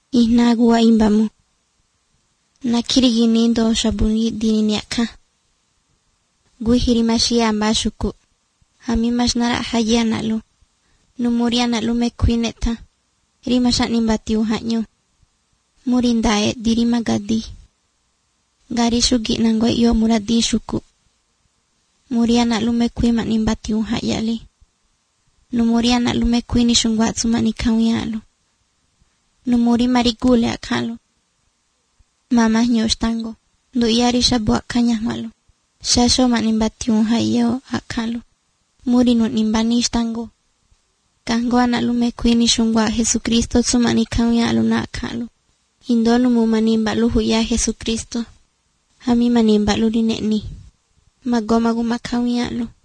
Ihnagu wa imbamu. Nakirigini ndo shabuni dini niaka. Guihiri mashi ambashuku. Hamimash nara haya nalu. Numuria nalu me kuineta. Rimashat nimbati uhanyo. Murindae dirima gadi. Gari shugi nangwa iyo muradi shuku. Muria nalu me kuimat nimbati uhayali. Numuria nalu me kuini shungwatsu manikawialu. Numuri marigule akalu. Mama nyoshtango. Ndu yari shabu akanya malu. Shasho manimbati unhayo akalu. Muri nu nimbanishtango. Kango analu me kuini shungwa Jesucristo tsumanikawialu na akalu. Indonu mu manimbalu huya Jesucristo. Hami manimbalu dineni. Magoma gumakawialu.